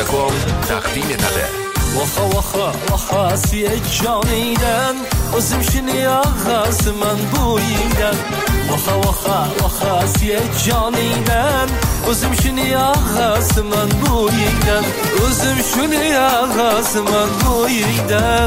Media.com taqdim etadi. Vaxa siye caniden Özüm şini ağasman boyundan Vaxa siye caniden Özüm şini ağasman boyundan Özüm şini ağasman boyundan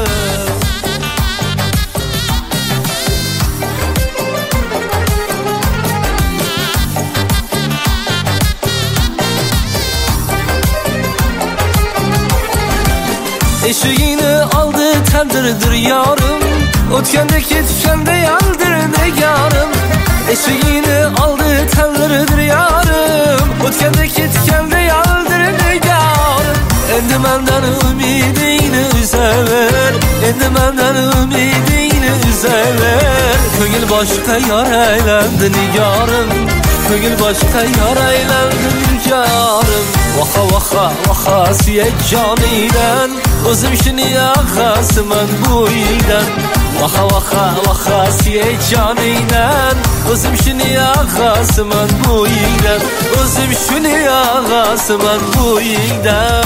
Eşiğini aldı tendirdir yarım Ötkende ketişende yandır negarım Eşiğini aldı tendirdir yarım Ötkende ketişende yandır negarım Endi menden ümidini üzever Endi menden ümidini üzever Köngül başka yar eylendi nigarım Köngül başka yar eylendi nigarım Vaxa siye caniden Özüm şini ağasman boyundan Vaxa siye caniden Özüm şini ağasman boyundan Özüm şini ağasman boyundan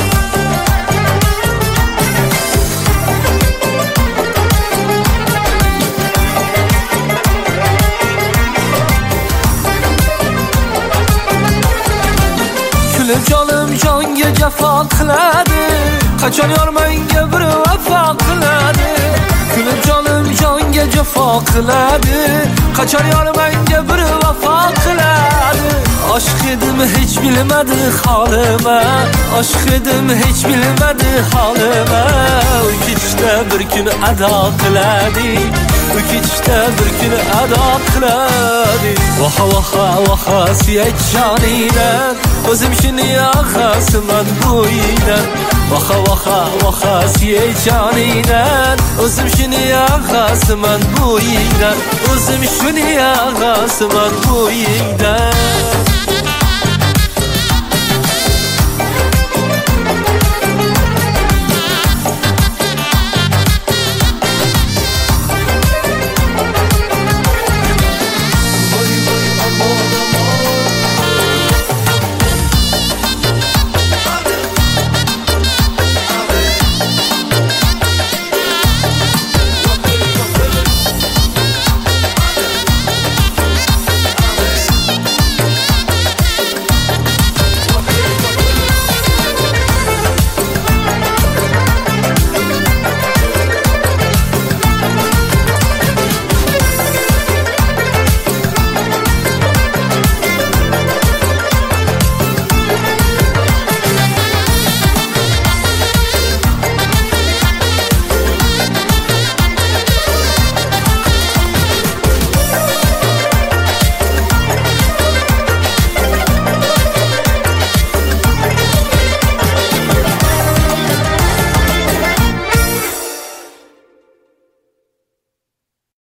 Canım can gece fakladı Kaçan yar menge bir vefa kıladı Gülüm canım can gece fakladı Kaçan yar menge bir vefa kıladı Aşk edim hiç bilmedi halime Aşk edim hiç bilmedi halime Ülkişte bir gün eda kıladı Ülkişte bir gün eda kıladı Vaxa siye caniden Özüm şini ağasman boyundan Vaxa siye caniden Özüm şini ağasman boyundan Özüm şini ağasman boyundan